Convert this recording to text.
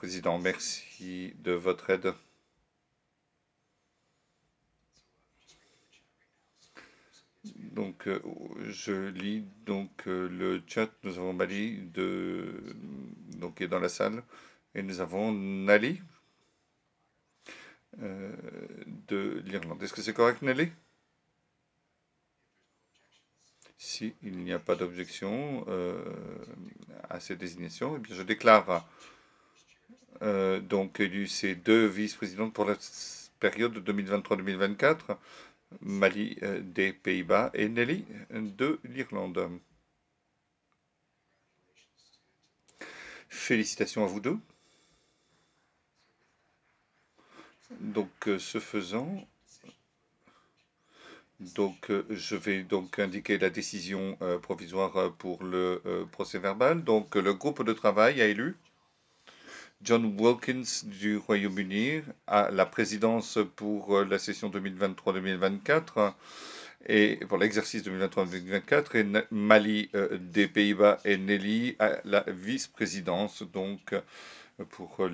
Président. Merci de votre aide. Donc, je lis le chat. Nous avons Mali qui est dans la salle, et nous avons Nali euh, de l'Irlande. Est-ce que c'est correct, Nali? Si il n'y a pas d'objection à ces désignations, eh bien, je déclare élu ces deux vice-présidents pour la période 2023-2024, Mali des Pays-Bas et Nelly de l'Irlande. Félicitations à vous deux. Ce faisant, je vais indiquer la décision provisoire pour le procès-verbal. Le groupe de travail a élu John Wilkins du Royaume-Uni à la présidence pour la session 2023-2024 et pour l'exercice 2023-2024 et Mali des Pays-Bas et Nelly à la vice-présidence pour